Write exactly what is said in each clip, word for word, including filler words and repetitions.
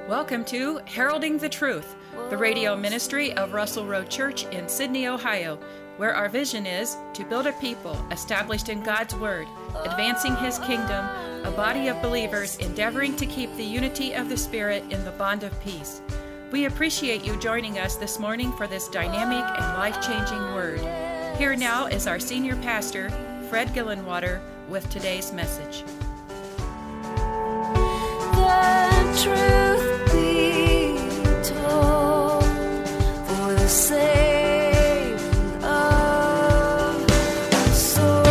Welcome to Heralding the Truth, the radio ministry of Russell Road Church in Sydney, Ohio, where our vision is to build a people established in God's Word, advancing His kingdom, a body of believers endeavoring to keep the unity of the Spirit in the bond of peace. We appreciate you joining us this morning for this dynamic and life-changing word. Here now is our senior pastor, Fred Gillenwater, with today's message. The truth be told, for the saving of souls.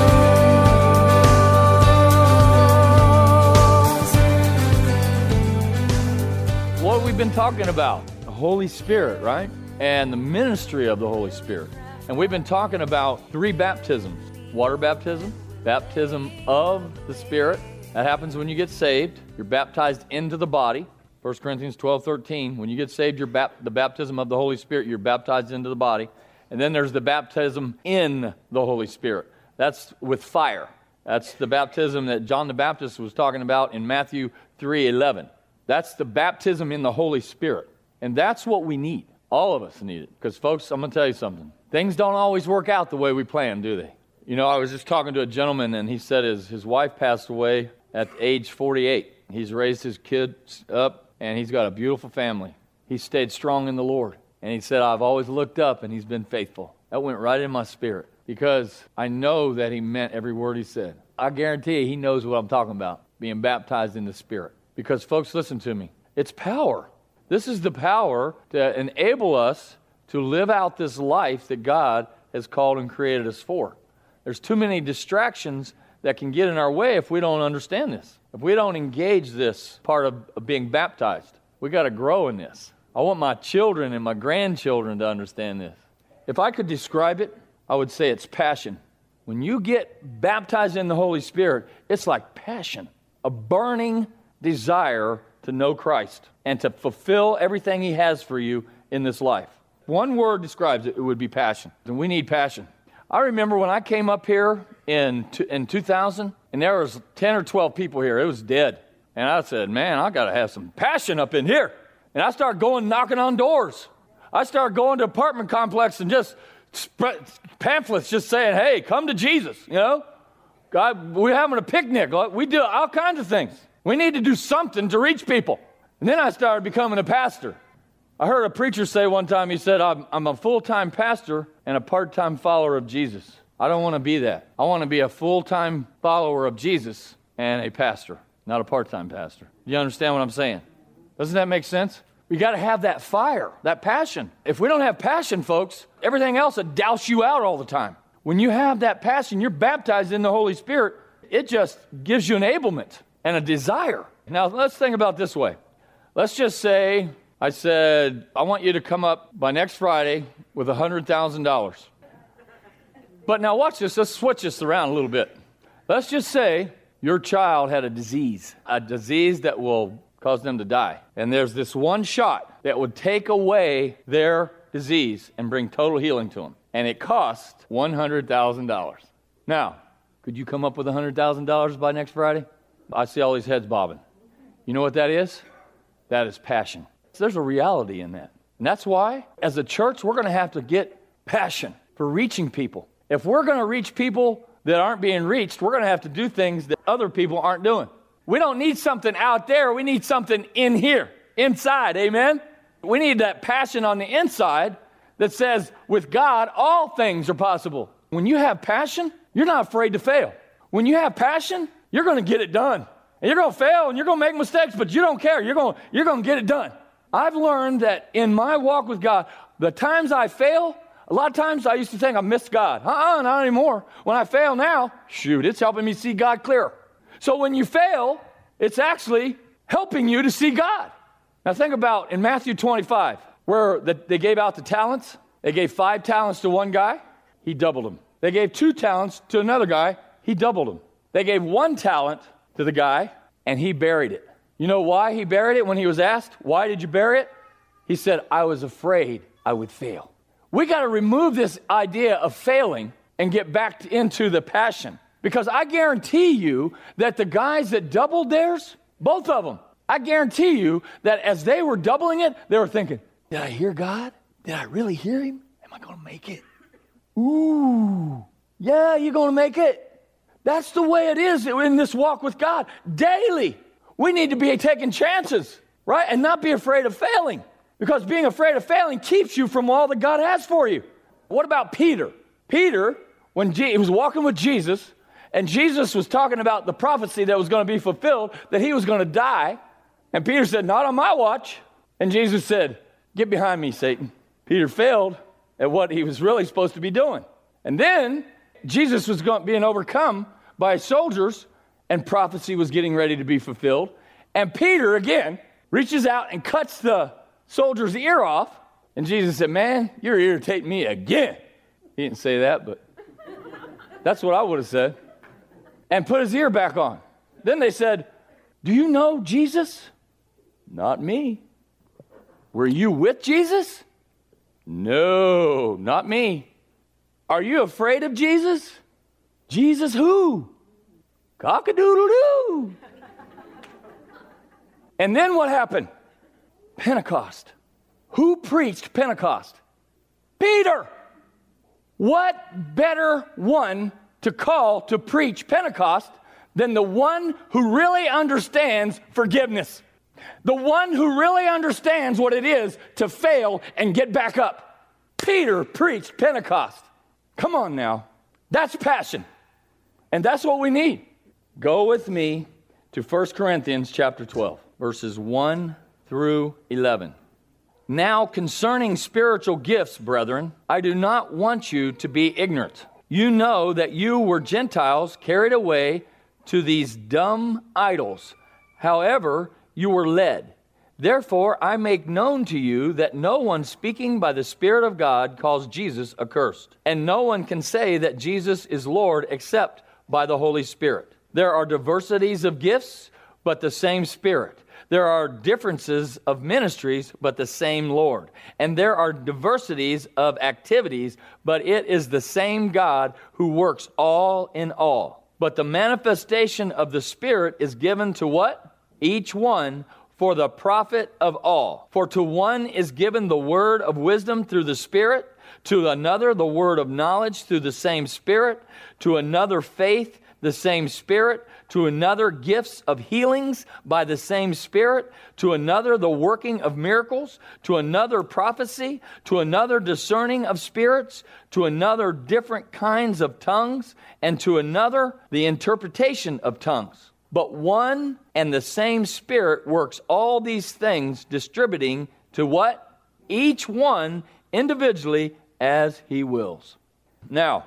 What have we been talking about? The Holy Spirit, right? And the ministry of the Holy Spirit. And we've been talking about three baptisms. Water baptism, baptism of the Spirit. That happens when you get saved. You're baptized into the body. First Corinthians twelve thirteen. When you get saved, you're bap- the baptism of the Holy Spirit. You're baptized into the body. And then there's the baptism in the Holy Spirit. That's with fire. That's the baptism that John the Baptist was talking about in Matthew three eleven. That's the baptism in the Holy Spirit. And that's what we need. All of us need it. Because, folks, I'm going to tell you something. Things don't always work out the way we plan, do they? You know, I was just talking to a gentleman, and he said his, his wife passed away at age forty-eight. He's raised his kids up, and he's got a beautiful family. He stayed strong in the Lord. And he said, I've always looked up, and he's been faithful. That went right in my spirit, because I know that he meant every word he said. I guarantee you he knows what I'm talking about, being baptized in the Spirit. Because, folks, listen to me. It's power. This is the power to enable us to live out this life that God has called and created us for. There's too many distractions that can get in our way if we don't understand this. If we don't engage this part of, of being baptized, we got to grow in this. I want my children and my grandchildren to understand this. If I could describe it, I would say it's passion. When you get baptized in the Holy Spirit, it's like passion, a burning desire to know Christ and to fulfill everything He has for you in this life. One word describes it, it would be passion. And we need passion. I remember when I came up here in in two thousand, and there was ten or twelve people here. It was dead. And I said, man, I got to have some passion up in here. And I started going knocking on doors. I started going to apartment complex and just spread pamphlets just saying, hey, come to Jesus, you know. God, we're having a picnic. We do all kinds of things. We need to do something to reach people. And then I started becoming a pastor. I heard a preacher say one time, he said, I'm, I'm a full-time pastor and a part-time follower of Jesus. I don't want to be that. I want to be a full-time follower of Jesus and a pastor, not a part-time pastor. Do you understand what I'm saying? Doesn't that make sense? We got to have that fire, that passion. If we don't have passion, folks, everything else will douse you out all the time. When you have that passion, you're baptized in the Holy Spirit, it just gives you enablement and a desire. Now, let's think about it this way. Let's just say I said, I want you to come up by next Friday with one hundred thousand dollars. But now watch this. Let's switch this around a little bit. Let's just say your child had a disease, a disease that will cause them to die. And there's this one shot that would take away their disease and bring total healing to them. And it cost one hundred thousand dollars. Now, could you come up with one hundred thousand dollars by next Friday? I see all these heads bobbing. You know what that is? That is passion. So there's a reality in that. And that's why, as a church, we're going to have to get passion for reaching people. If we're going to reach people that aren't being reached, we're going to have to do things that other people aren't doing. We don't need something out there. We need something in here, inside. Amen? We need that passion on the inside that says, with God, all things are possible. When you have passion, you're not afraid to fail. When you have passion, you're going to get it done. And you're going to fail and you're going to make mistakes, but you don't care. You're going, you're going to get it done. I've learned that in my walk with God, the times I fail, a lot of times I used to think I missed God. Uh-uh, not anymore. When I fail now, shoot, it's helping me see God clearer. So when you fail, it's actually helping you to see God. Now think about in Matthew twenty-five, where the, they gave out the talents. They gave five talents to one guy. He doubled them. They gave two talents to another guy. He doubled them. They gave one talent to the guy, and he buried it. You know why he buried it when he was asked? Why did you bury it? He said, I was afraid I would fail. We got to remove this idea of failing and get back into the passion. Because I guarantee you that the guys that doubled theirs, both of them, I guarantee you that as they were doubling it, they were thinking, did I hear God? Did I really hear him? Am I going to make it? Ooh, yeah, you're going to make it. That's the way it is in this walk with God. Daily, we need to be taking chances, right? And not be afraid of failing. Because being afraid of failing keeps you from all that God has for you. What about Peter? Peter, when Je- he was walking with Jesus, and Jesus was talking about the prophecy that was going to be fulfilled, that he was going to die. And Peter said, not on my watch. And Jesus said, get behind me, Satan. Peter failed at what he was really supposed to be doing. And then Jesus was going, being overcome by soldiers, and prophecy was getting ready to be fulfilled. And Peter, again, reaches out and cuts the soldier's ear off. And Jesus said, man, you're irritating me again. He didn't say that, but that's what I would have said. And put his ear back on. Then they said, do you know Jesus? Not me. Were you with Jesus? No, not me. Are you afraid of Jesus? Jesus who? Cock-a-doodle-doo. And then what happened? Pentecost. Who preached Pentecost? Peter. What better one to call to preach Pentecost than the one who really understands forgiveness? The one who really understands what it is to fail and get back up. Peter preached Pentecost. Come on now. That's passion. And that's what we need. Go with me to First Corinthians chapter twelve, verses one through eleven. Now concerning spiritual gifts, brethren, I do not want you to be ignorant. You know that you were Gentiles carried away to these dumb idols. However, you were led. Therefore, I make known to you that no one speaking by the Spirit of God calls Jesus accursed. And no one can say that Jesus is Lord except by the Holy Spirit. There are diversities of gifts, but the same Spirit. There are differences of ministries, but the same Lord. And there are diversities of activities, but it is the same God who works all in all. But the manifestation of the Spirit is given to what? Each one for the profit of all. For to one is given the word of wisdom through the Spirit, to another the word of knowledge through the same Spirit, to another faith, the same Spirit, to another gifts of healings by the same Spirit, to another the working of miracles, to another prophecy, to another discerning of spirits, to another different kinds of tongues, and to another the interpretation of tongues. But one and the same Spirit works all these things, distributing to what? Each one individually as he wills. Now,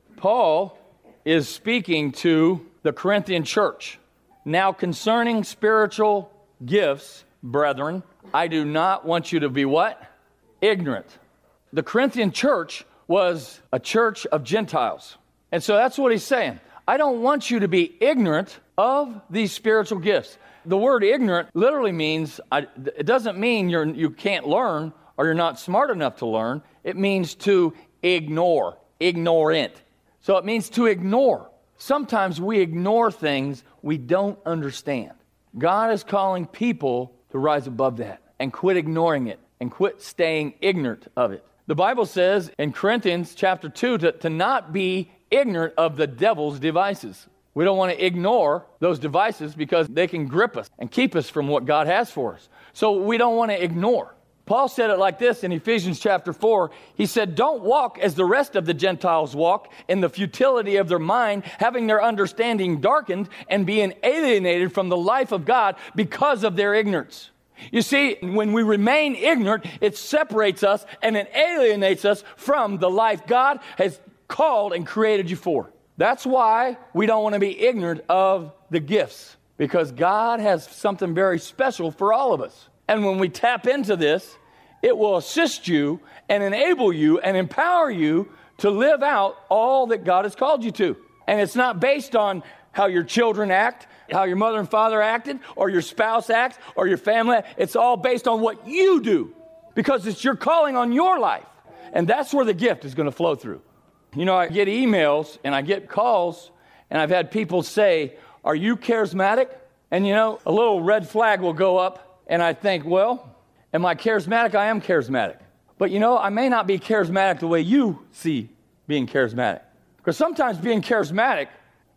Paul is speaking to the Corinthian church. Now, concerning spiritual gifts, brethren, I do not want you to be what? Ignorant. The Corinthian church was a church of Gentiles. And so that's what he's saying. I don't want you to be ignorant of these spiritual gifts. The word ignorant literally means, I, it doesn't mean you're, you can't learn or you're not smart enough to learn. It means to ignore, ignorant. So it means to ignore. Sometimes we ignore things we don't understand. God is calling people to rise above that and quit ignoring it and quit staying ignorant of it. The Bible says in Corinthians chapter two to, to not be ignorant of the devil's devices. We don't want to ignore those devices because they can grip us and keep us from what God has for us. So we don't want to ignore. Paul said it like this in Ephesians chapter four. He said, don't walk as the rest of the Gentiles walk in the futility of their mind, having their understanding darkened and being alienated from the life of God because of their ignorance. You see, when we remain ignorant, it separates us and it alienates us from the life God has called and created you for. That's why we don't want to be ignorant of the gifts, because God has something very special for all of us. And when we tap into this, it will assist you and enable you and empower you to live out all that God has called you to. And it's not based on how your children act, how your mother and father acted, or your spouse acts, or your family. It's all based on what you do, because it's your calling on your life. And that's where the gift is going to flow through. You know, I get emails and I get calls, and I've had people say, are you charismatic? And you know, a little red flag will go up, and I think, well, am I charismatic? I am charismatic. But you know, I may not be charismatic the way you see being charismatic. Because sometimes being charismatic,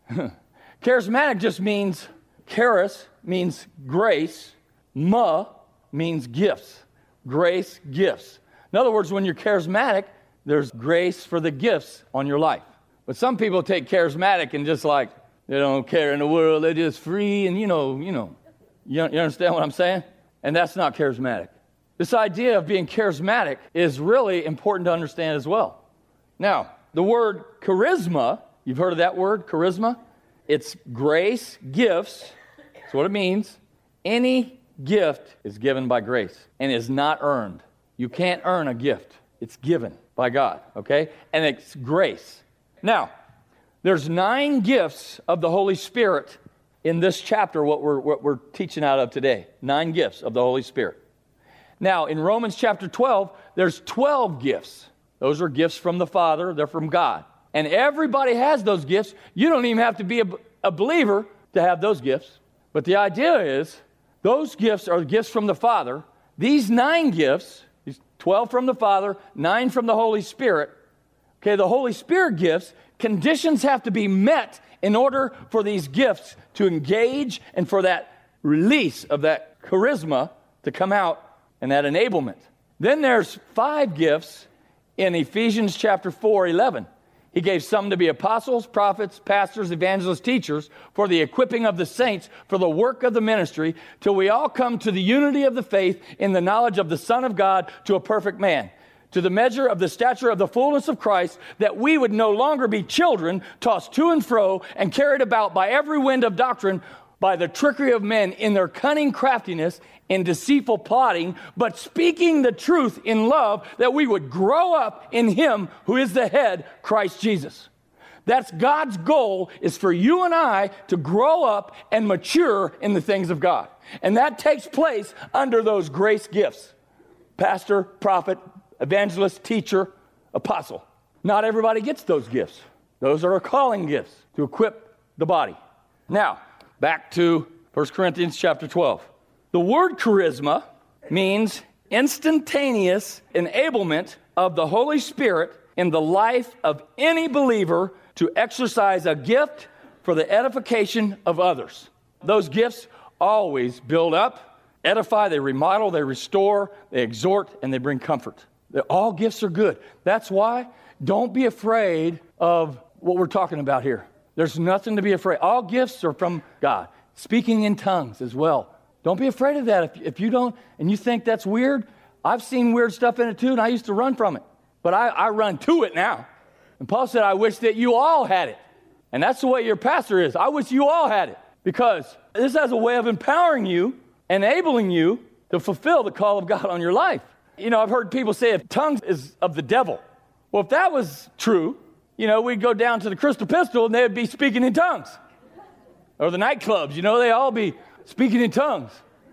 charismatic just means, charis means grace, ma means gifts. Grace, gifts. In other words, when you're charismatic, there's grace for the gifts on your life. But some people take charismatic and just like, they don't care in the world, they're just free, and you know, you know, you, you understand what I'm saying? And that's not charismatic. This idea of being charismatic is really important to understand as well. Now, the word charisma, you've heard of that word, charisma? It's grace, gifts. That's what it means. Any gift is given by grace and is not earned. You can't earn a gift. It's given by God, okay? And it's grace. Now, there's nine gifts of the Holy Spirit in this chapter, what we're, what we're teaching out of today. Nine gifts of the Holy Spirit. Now, in Romans chapter twelve, there's twelve gifts. Those are gifts from the Father. They're from God. And everybody has those gifts. You don't even have to be a, a believer to have those gifts. But the idea is, those gifts are gifts from the Father. These nine gifts, these twelve from the Father, nine from the Holy Spirit. Okay, the Holy Spirit gifts, conditions have to be met in order for these gifts to engage and for that release of that charisma to come out and that enablement. Then there's five gifts in Ephesians chapter four, eleven. He gave some to be apostles, prophets, pastors, evangelists, teachers, for the equipping of the saints, for the work of the ministry, till we all come to the unity of the faith in the knowledge of the Son of God, to a perfect man, to the measure of the stature of the fullness of Christ, that we would no longer be children, tossed to and fro and carried about by every wind of doctrine, by the trickery of men in their cunning craftiness and deceitful plotting, but speaking the truth in love, that we would grow up in him who is the head, Christ Jesus. That's God's goal, is for you and I to grow up and mature in the things of God. And that takes place under those grace gifts. Pastor, prophet, evangelist, teacher, apostle. Not everybody gets those gifts. Those are calling gifts to equip the body. Now, back to First Corinthians chapter twelve. The word charisma means instantaneous enablement of the Holy Spirit in the life of any believer to exercise a gift for the edification of others. Those gifts always build up, edify, they remodel, they restore, they exhort, and they bring comfort. All gifts are good. That's why don't be afraid of what we're talking about here. There's nothing to be afraid. All gifts are from God. Speaking in tongues as well. Don't be afraid of that. If, if you don't, and you think that's weird, I've seen weird stuff in it too, and I used to run from it. But I, I run to it now. And Paul said, I wish that you all had it. And that's the way your pastor is. I wish you all had it. Because this has a way of empowering you, enabling you to fulfill the call of God on your life. You know, I've heard people say if tongues is of the devil. Well, if that was true, you know, we'd go down to the Crystal Pistol and they'd be speaking in tongues. Or the nightclubs, you know, they all be speaking in tongues.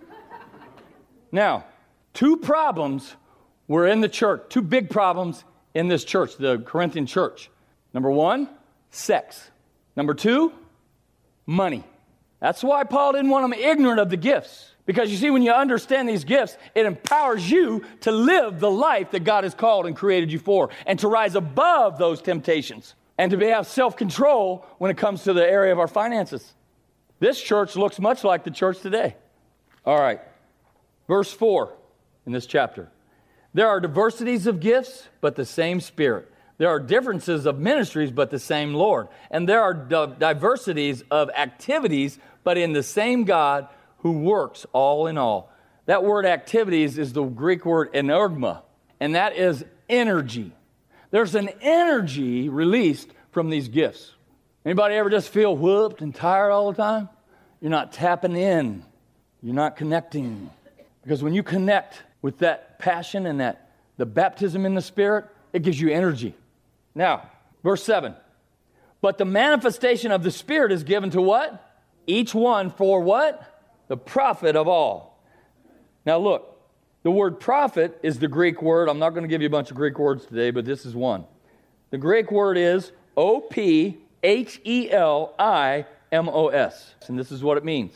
Now, two problems were in the church, two big problems in this church, the Corinthian church. Number one, sex. Number two, money. That's why Paul didn't want them ignorant of the gifts. Because you see, when you understand these gifts, it empowers you to live the life that God has called and created you for, and to rise above those temptations, and to have self-control when it comes to the area of our finances. This church looks much like the church today. All right, verse four in this chapter. There are diversities of gifts, but the same Spirit. There are differences of ministries, but the same Lord. And there are di- diversities of activities, but in the same God who works all in all. That word activities is the Greek word energma, and that is energy. There's an energy released from these gifts. Anybody ever just feel whooped and tired all the time? You're not tapping in. You're not connecting. Because when you connect with that passion and that the baptism in the Spirit, it gives you energy. Now, verse seven. But the manifestation of the Spirit is given to what? Each one for what? The profit of all. Now look, the word profit is the Greek word. I'm not going to give you a bunch of Greek words today, but this is one. The Greek word is O P H E L I M O S. And this is what it means.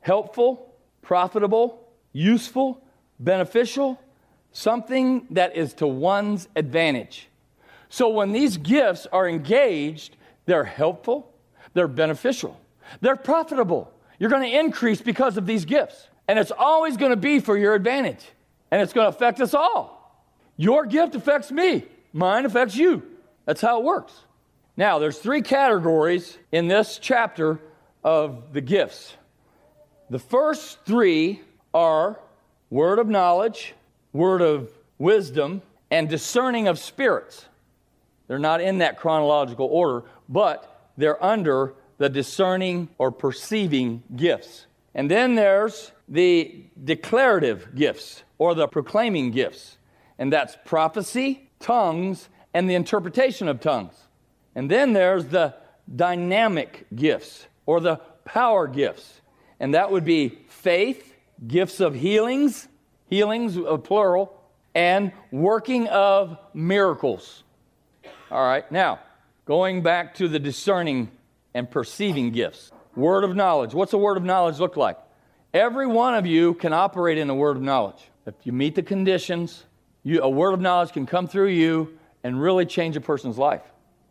helpful, profitable, useful, beneficial, something that is to one's advantage. So when these gifts are engaged, they're helpful, they're beneficial, they're profitable. You're going to increase because of these gifts. And it's always going to be for your advantage. And it's going to affect us all. Your gift affects me. Mine affects you. That's how it works. Now, there's three categories in this chapter of the gifts. The first three are word of knowledge, word of wisdom, and discerning of spirits. They're not in that chronological order, but they're under the discerning or perceiving gifts. And then there's the declarative gifts or the proclaiming gifts. And that's prophecy, tongues, and the interpretation of tongues. And then there's the dynamic gifts or the power gifts. And that would be faith, gifts of healings, healings of plural, and working of miracles. All right, now, going back to the discerning and perceiving gifts. Word of knowledge. What's a word of knowledge look like? Every one of you can operate in a word of knowledge. If you meet the conditions, you, a word of knowledge can come through you and really change a person's life.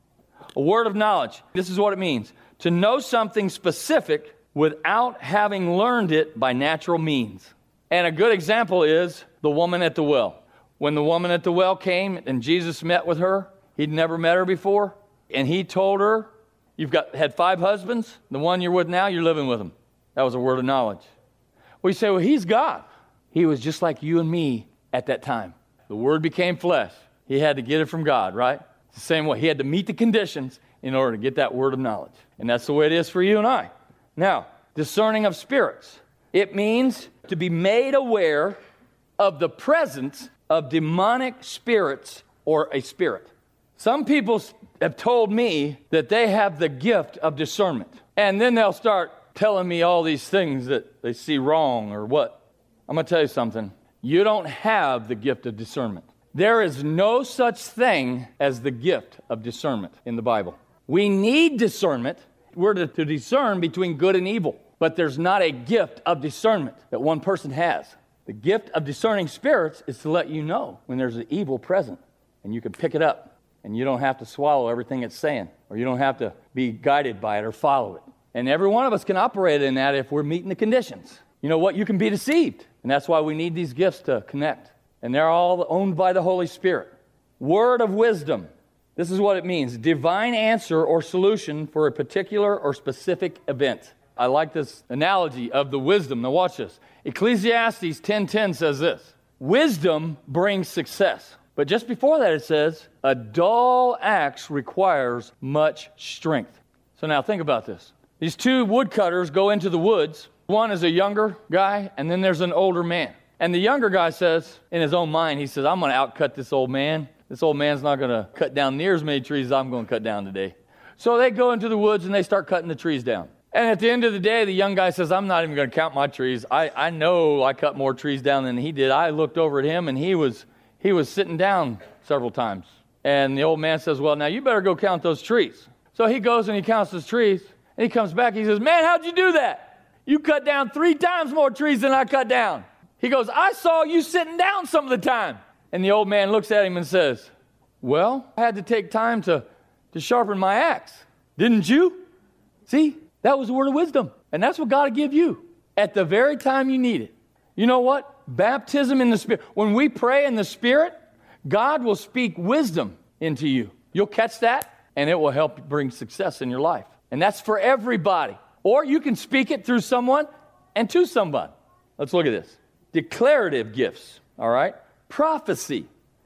A word of knowledge, this is what it means. To know something specific without having learned it by natural means. And a good example is the woman at the well. When the woman at the well came and Jesus met with her, he'd never met her before, and he told her, you've got had five husbands, the one you're with now, you're living with him. That was a word of knowledge. We say, well, he's God. He was just like you and me at that time. The word became flesh. He had to get it from God, right? It's the same way. He had to meet the conditions in order to get that word of knowledge. And that's the way it is for you and I. Now, discerning of spirits. It means to be made aware of the presence of demonic spirits or a spirit. Some people have told me that they have the gift of discernment. And then they'll start telling me all these things that they see wrong or what. I'm going to tell you something. You don't have the gift of discernment. There is no such thing as the gift of discernment in the Bible. We need discernment. We're to, to discern between good and evil. But there's not a gift of discernment that one person has. The gift of discerning spirits is to let you know when there's an evil present. And you can pick it up. And you don't have to swallow everything it's saying. Or you don't have to be guided by it or follow it. And every one of us can operate in that if we're meeting the conditions. You know what? You can be deceived. And that's why we need these gifts to connect. And they're all owned by the Holy Spirit. Word of wisdom. This is what it means. Divine answer or solution for a particular or specific event. I like this analogy of the wisdom. Now watch this. Ecclesiastes ten ten says this. Wisdom brings success. But just before that it says, a dull axe requires much strength. So now think about this. These two woodcutters go into the woods. One is a younger guy, and then there's an older man. And the younger guy says, in his own mind, he says, I'm going to outcut this old man. This old man's not going to cut down near as many trees as I'm going to cut down today. So they go into the woods and they start cutting the trees down. And at the end of the day, the young guy says, I'm not even going to count my trees. I, I know I cut more trees down than he did. I looked over at him, and he was he was sitting down several times. And the old man says, well, now you better go count those trees. So he goes and he counts his trees. And he comes back. He says, man, how'd you do that? You cut down three times more trees than I cut down. He goes, I saw you sitting down some of the time. And the old man looks at him and says, well, I had to take time to, to sharpen my axe. Didn't you? See, that was the word of wisdom. And that's what God will give you at the very time you need it. You know what? Baptism in the Spirit. When we pray in the Spirit, God will speak wisdom into you. You'll catch that, and it will help bring success in your life. And that's for everybody. Or you can speak it through someone and to somebody. Let's look at this. Declarative gifts, all right? Prophecy.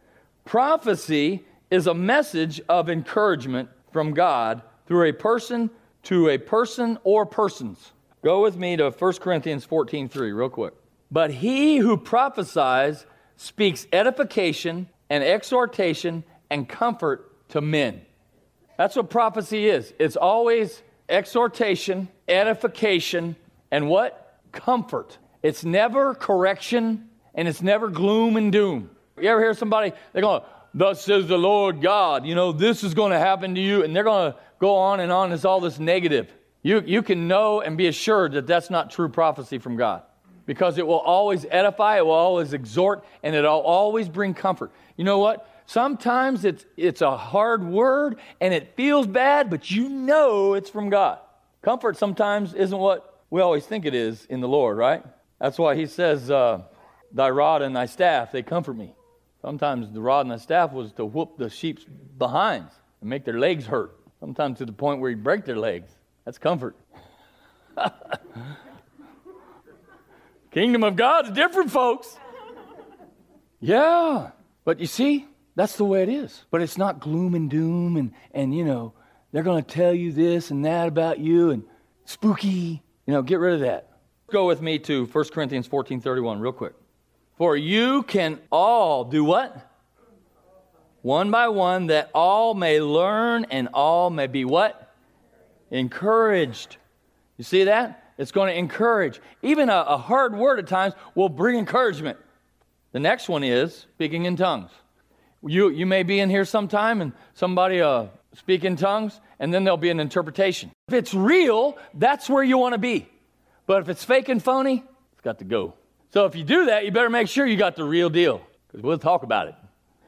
Prophecy is a message of encouragement from God through a person to a person or persons. Go with me to First Corinthians fourteen three real quick. But he who prophesies speaks edification and exhortation and comfort to men. That's what prophecy is. It's always exhortation, edification, and what? Comfort. It's never correction, and it's never gloom and doom. You ever hear somebody, they're going, thus says the Lord God, you know, this is going to happen to you, and they're going to go on and on. It's all this negative. You, you can know and be assured that that's not true prophecy from God, because it will always edify, it will always exhort, and it'll always bring comfort. You know what? Sometimes it's it's a hard word and it feels bad, but you know it's from God. Comfort sometimes isn't what we always think it is in the Lord, right? That's why he says, uh, thy rod and thy staff, they comfort me. Sometimes the rod and the staff was to whoop the sheep's behinds and make their legs hurt. Sometimes to the point where you break their legs. That's comfort. Kingdom of God's different, folks. Yeah. But you see, that's the way it is. But it's not gloom and doom and, and you know, they're going to tell you this and that about you and spooky. You know, get rid of that. Go with me to First Corinthians fourteen thirty-one real quick. For you can all do what? One by one, that all may learn and all may be what? Encouraged. You see that? It's going to encourage. Even a, a hard word at times will bring encouragement. The next one is speaking in tongues. You you may be in here sometime and somebody uh, speak in tongues, and then there'll be an interpretation. If it's real, that's where you want to be. But if it's fake and phony, it's got to go. So if you do that, you better make sure you got the real deal, because we'll talk about it.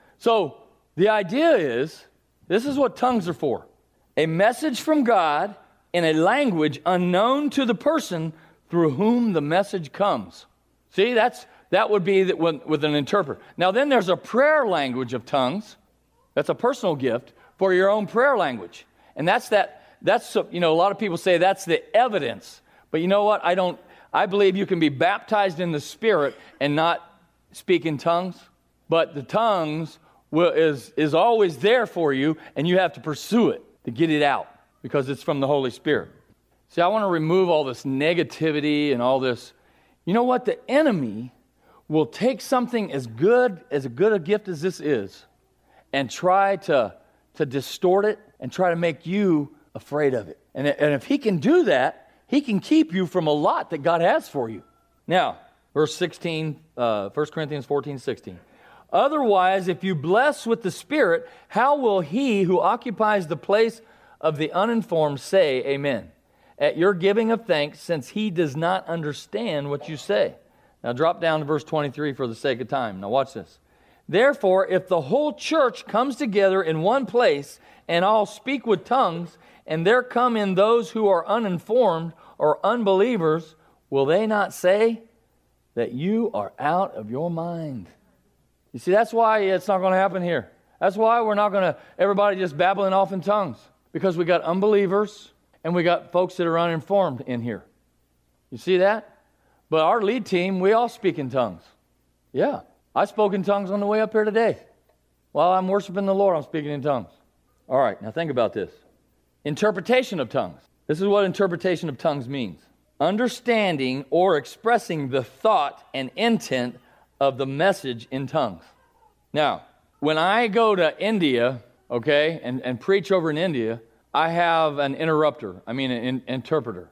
So the idea is, this is what tongues are for. A message from God in a language unknown to the person through whom the message comes. See, that's that would be that with, with an interpreter. Now then there's a prayer language of tongues. That's a personal gift for your own prayer language. And that's that, that's, you know, a lot of people say that's the evidence. But you know what? I don't, I believe you can be baptized in the Spirit and not speak in tongues. But the tongues will, is, is always there for you, and you have to pursue it to get it out, because it's from the Holy Spirit. See, I want to remove all this negativity and all this. You know what? The enemy will take something as good, as good a gift as this is, and try to, to distort it and try to make you afraid of it. And, and if he can do that, he can keep you from a lot that God has for you. Now, verse sixteen, uh, First Corinthians fourteen, sixteen. Otherwise, if you bless with the Spirit, how will he who occupies the place of the uninformed say amen at your giving of thanks, since he does not understand what you say? Now drop down to verse twenty-three for the sake of time. Now watch this. Therefore, if the whole church comes together in one place and all speak with tongues, and there come in those who are uninformed or unbelievers, will they not say that you are out of your mind? You see, that's why it's not going to happen here. That's why we're not going to, everybody just babbling off in tongues. Because we got unbelievers and we got folks that are uninformed in here. You see that? But our lead team, we all speak in tongues. Yeah. I spoke in tongues on the way up here today. While I'm worshiping the Lord, I'm speaking in tongues. All right, now think about this. Interpretation of tongues. This is what interpretation of tongues means. Understanding or expressing the thought and intent of the message in tongues. Now, when I go to India, okay, and, and preach over in India, I have an interrupter. I mean, an in, interpreter.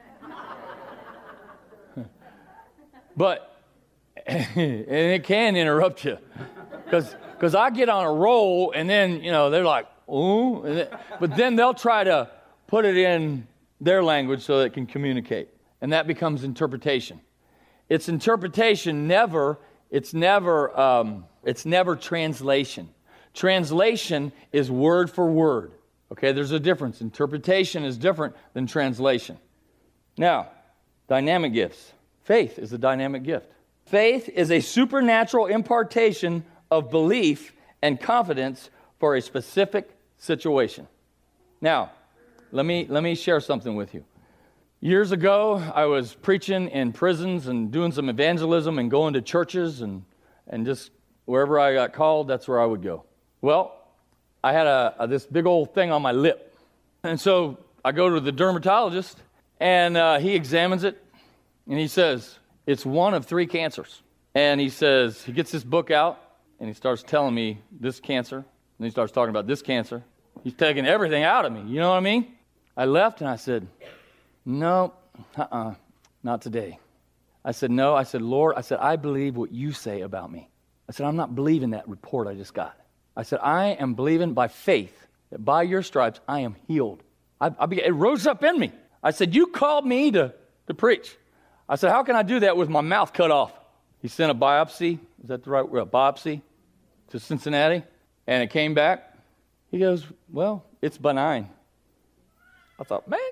But, and it can interrupt you. Because because I get on a roll, and then, you know, they're like, ooh. And then, but then they'll try to put it in their language so that it can communicate. And that becomes interpretation. It's interpretation, never, it's never, um, it's never translation. Translation is word for word. Okay, there's a difference. Interpretation is different than translation. Now, dynamic gifts. Faith is a dynamic gift. Faith is a supernatural impartation of belief and confidence for a specific situation. Now, let me let me share something with you. Years ago, I was preaching in prisons and doing some evangelism and going to churches and, and just wherever I got called, that's where I would go. Well, I had a, a this big old thing on my lip. And so I go to the dermatologist, and uh, he examines it, and he says, it's one of three cancers. And he says, he gets this book out, and he starts telling me this cancer, and he starts talking about this cancer. He's taking everything out of me, you know what I mean? I left, and I said, no, uh-uh, not today. I said, no. I said, Lord, I said, I believe what you say about me. I said, I'm not believing that report I just got. I said, I am believing by faith that by your stripes I am healed. I, I began, it rose up in me. I said, you called me to, to preach. I said, how can I do that with my mouth cut off? He sent a biopsy, is that the right word, biopsy, to Cincinnati, and it came back. He goes, well, it's benign. I thought, man,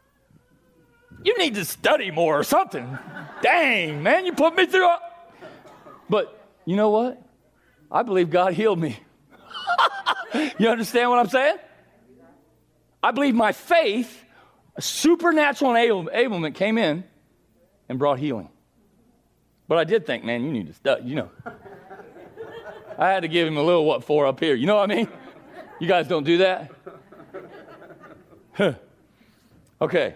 you need to study more or something. Dang, man, you put me through a... But you know what? I believe God healed me. You understand what I'm saying? I believe my faith, a supernatural enablement came in and brought healing. But I did think, man, you need to study, you know. I had to give him a little what for up here. You know what I mean? You guys don't do that? Huh. Okay.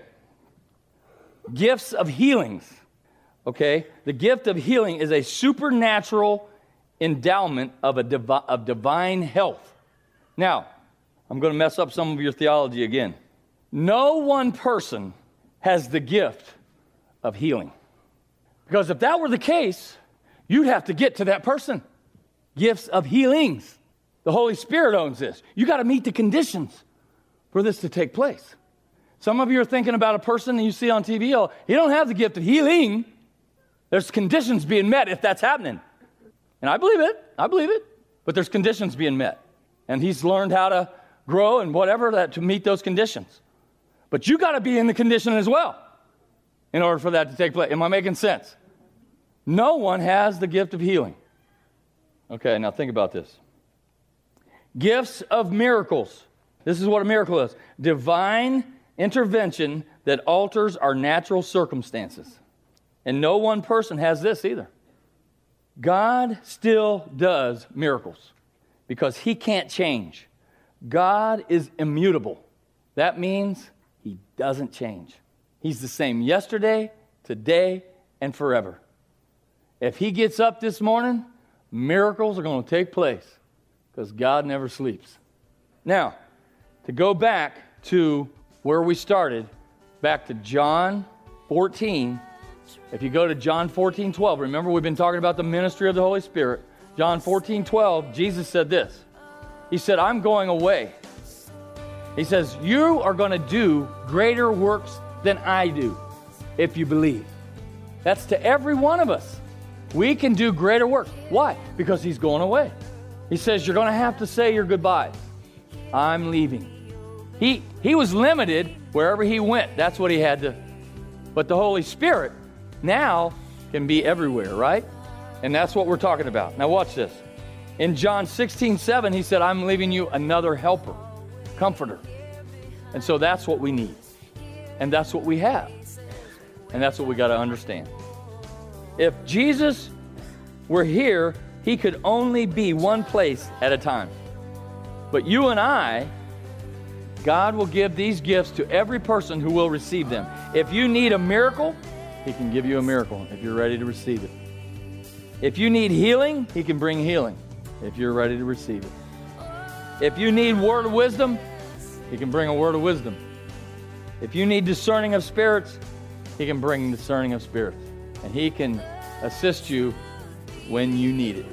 Gifts of healings. Okay? The gift of healing is a supernatural endowment of a divi- of divine health. Now, I'm going to mess up some of your theology again. No one person has the gift of healing. Because if that were the case, you'd have to get to that person. Gifts of healings. The Holy Spirit owns this. You got to meet the conditions for this to take place. Some of you are thinking about a person that you see on T V. Oh, he don't have the gift of healing. There's conditions being met if that's happening. And I believe it. I believe it. But there's conditions being met. And he's learned how to grow and whatever that to meet those conditions. But you got to be in the condition as well in order for that to take place. Am I making sense? No one has the gift of healing. Okay, now think about this. Gifts of miracles. This is what a miracle is. Divine intervention that alters our natural circumstances. And no one person has this either. God still does miracles because he can't change. God is immutable. That means he doesn't change. He's the same yesterday, today, and forever. If he gets up this morning, miracles are going to take place because God never sleeps. Now, to go back to where we started, back to John fourteen. If you go to John fourteen twelve, remember we've been talking about the ministry of the Holy Spirit. John fourteen twelve, Jesus said this. He said, I'm going away. He says, you are going to do greater works than I do if you believe. That's to every one of us. We can do greater works. Why? Because he's going away. He says, you're going to have to say your goodbyes. I'm leaving. He, he was limited wherever he went. That's what he had to. But the Holy Spirit now can be everywhere, right? And that's what we're talking about. Now watch this. In John sixteen seven, he said, I'm leaving you another helper, comforter. And so that's what we need. And that's what we have. And that's what we got to understand. If Jesus were here, he could only be one place at a time. But you and I, God will give these gifts to every person who will receive them. If you need a miracle, he can give you a miracle if you're ready to receive it. If you need healing, he can bring healing if you're ready to receive it. If you need word of wisdom, he can bring a word of wisdom. If you need discerning of spirits, he can bring discerning of spirits. And he can assist you when you need it.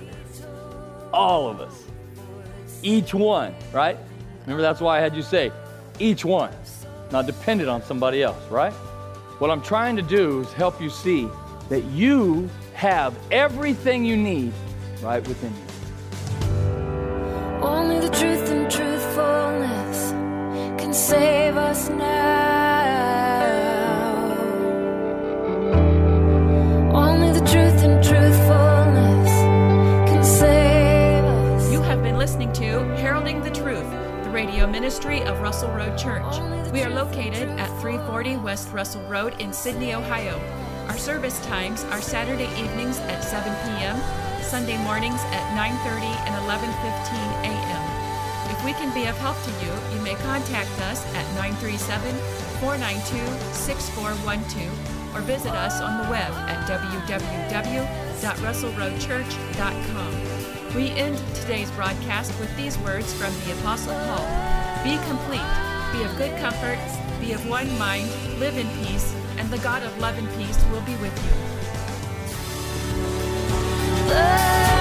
All of us. Each one, right? Remember, that's why I had you say, each one. Not dependent on somebody else, right? What I'm trying to do is help you see that you have everything you need right within you. Only the truth and truthfulness can save us now. Only the truth and truthfulness can save us. You have been listening to Heralding the Truth, the radio ministry of Russell Road Church. We are located at three forty West Russell Road in Sydney, Ohio. Our service times are Saturday evenings at seven p.m., Sunday mornings at nine thirty and eleven fifteen a.m. If we can be of help to you, you may contact us at nine three seven, four nine two, six four one two or visit us on the web at w w w dot russell road church dot com. We end today's broadcast with these words from the Apostle Paul. Be complete, be of good comfort, be of one mind, live in peace, and the God of love and peace will be with you. Love.